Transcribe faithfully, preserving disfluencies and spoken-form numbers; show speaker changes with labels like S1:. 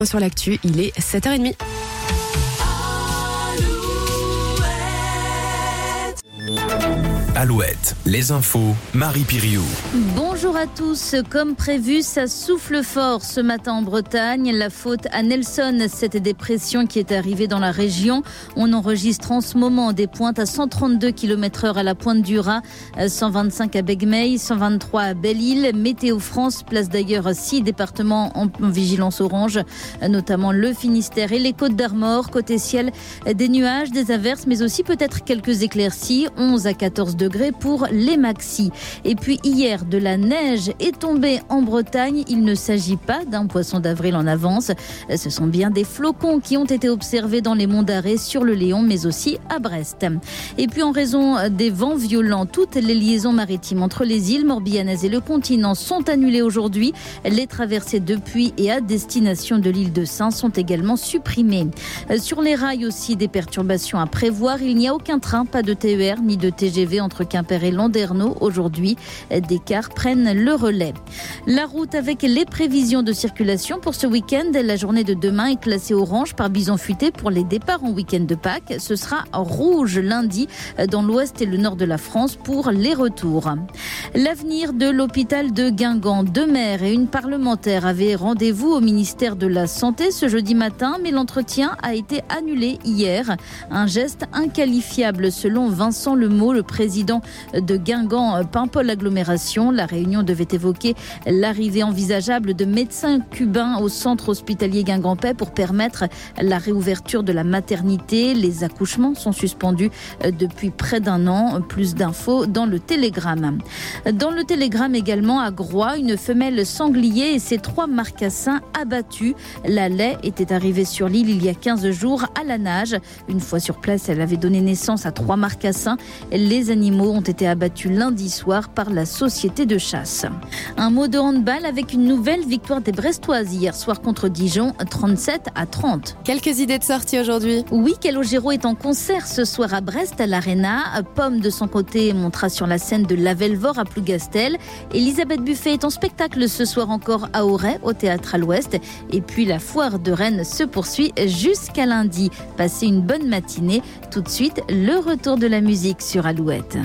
S1: Sur l'actu, il est sept heures trente.
S2: Alouette, les infos, Marie Piriou.
S3: Bonjour à tous. Comme prévu, ça souffle fort ce matin en Bretagne. La faute à Nelson, cette dépression qui est arrivée dans la région. On enregistre en ce moment des pointes à cent trente-deux kilomètres heure à la Pointe du Raz, cent vingt-cinq à Begmeil, cent vingt-trois à Belle-Île. Météo France place d'ailleurs six départements en vigilance orange, notamment le Finistère et les Côtes-d'Armor. Côté ciel, des nuages, des averses, mais aussi peut-être quelques éclaircies. onze à quatorze degrés pour les maxis. Et puis hier, de la neige est tombée en Bretagne. Il ne s'agit pas d'un poisson d'avril en avance. Ce sont bien des flocons qui ont été observés dans les monts d'Arrée, sur le Léon, mais aussi à Brest. Et puis en raison des vents violents, toutes les liaisons maritimes entre les îles Morbihanaises et le continent sont annulées aujourd'hui. Les traversées depuis et à destination de l'île de Sein sont également supprimées. Sur les rails aussi, des perturbations à prévoir. Il n'y a aucun train, pas de T E R ni de T G V entre Quimper et Landerneau. Aujourd'hui, des cars prennent le relais. La route avec les prévisions de circulation pour ce week-end. La journée de demain est classée orange par bison futé pour les départs en week-end de Pâques. Ce sera rouge lundi dans l'ouest et le nord de la France pour les retours. L'avenir de l'hôpital de Guingamp. Deux maires et une parlementaire avaient rendez-vous au ministère de la Santé ce jeudi matin, mais l'entretien a été annulé hier. Un geste inqualifiable selon Vincent Lemot, le président de Guingamp Paimpol Agglomération. La réunion devait évoquer l'arrivée envisageable de médecins cubains au centre hospitalier Guingampais pour permettre la réouverture de la maternité. Les accouchements sont suspendus depuis près d'un an. Plus d'infos dans le Télégramme. Dans le Télégramme également, à Groix, une femelle sanglier et ses trois marcassins abattus. La laie était arrivée sur l'île il y a quinze jours à la nage. Une fois sur place, elle avait donné naissance à trois marcassins. Les animaux ont été abattus lundi soir par la société de chasse. Un mot de handball avec une nouvelle victoire des Brestoises hier soir contre Dijon, trente-sept à trente.
S1: Quelques idées de sortie aujourd'hui.
S3: Oui, Calogero est en concert ce soir à Brest, à l'Arena. Pomme, de son côté, montera sur la scène de Lavelvor à Plougastel. Elisabeth Buffet est en spectacle ce soir encore à Auray, au Théâtre à l'Ouest. Et puis la foire de Rennes se poursuit jusqu'à lundi. Passez une bonne matinée. Tout de suite, le retour de la musique sur Alouette.